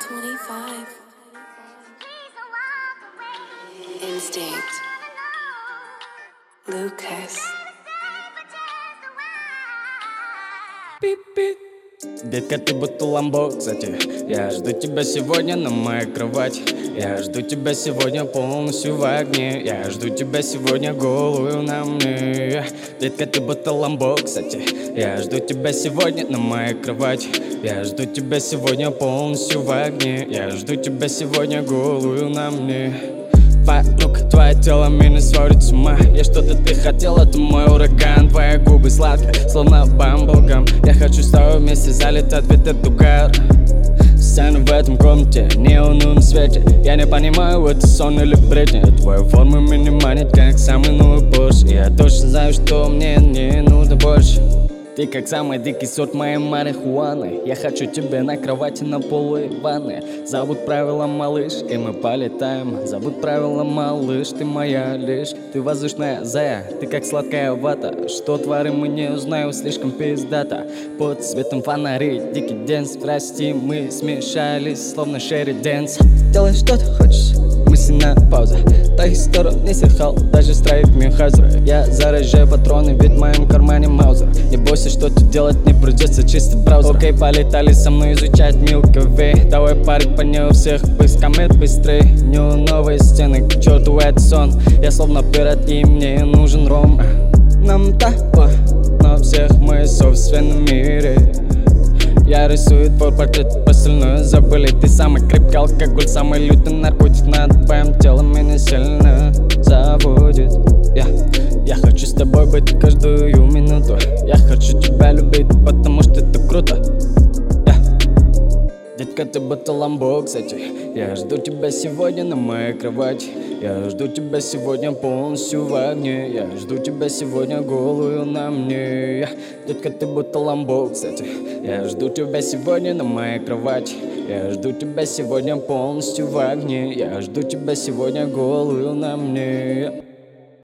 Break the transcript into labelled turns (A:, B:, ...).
A: 25. Instinct. Lucas.
B: Детка, ты будто ламбо, кстати. Я жду тебя сегодня на моей кровати. Я жду тебя сегодня полностью в огне. Я жду тебя сегодня голую на мне. Детка, ты будто ламбо, кстати. Я жду тебя сегодня на моей кровати. Я жду тебя сегодня полностью в огне. Я жду тебя сегодня голую на мне. Твоя рука, твое тело меня сводит с ума. Я что-то ты хотел, это мой ураган. Твои губы сладкие, словно бамблгам. Я хочу с тобой вместе залетать в этот угар. Сцены в этом комнате, неону на свете. Я не понимаю, это сон или бредни. Твоя форма меня манит, как самый новый Порш. Я точно знаю, что мне не нужно больше. Ты как самый дикий сорт моей марихуаны. Я хочу тебя на кровати, на полу и в ванной. Забудь правила, малыш, и мы полетаем. Забудь правила, малыш, ты моя лишь. Ты воздушная зая, ты как сладкая вата. Что творим, мы не узнаем, слишком пиздата. Под светом фонарей, дикий дэнс. Прости, мы смешались, словно Шерри Дэнс. Делай, что ты хочешь, мысленная пауза. Так сторон не слыхал, даже страйк Мюнхгаузера. Я заряжаю патроны, ведь в моем кармане маузер. Не бойся, что тут делать не придется, чистый браузер. Окей, полетали со мной изучать Milky Way. Давай, парик, по ней у всех пусть комет быстрей. Ню новые стены, к черту это сон. Я словно пират, и мне нужен ром. Нам так, но всех мы в собственном мире. Я рисую твой портрет, остальное забыли. Ты самый крепкий алкоголь, самый лютый наркотик. Над твоим телом меня сильно заводит. Я хочу с тобой быть каждую минуту. Я хочу тебя любить, потому что это круто. Детка, ты будто ламбо, кстати. Я жду тебя сегодня на моей кровати. Я жду тебя сегодня полностью в огне. Я жду тебя сегодня голую на мне. Детка, ты будто ламбо, кстати. Я жду тебя сегодня на моей кровати. Я жду тебя сегодня полностью в огне. Я жду тебя сегодня голую на мне.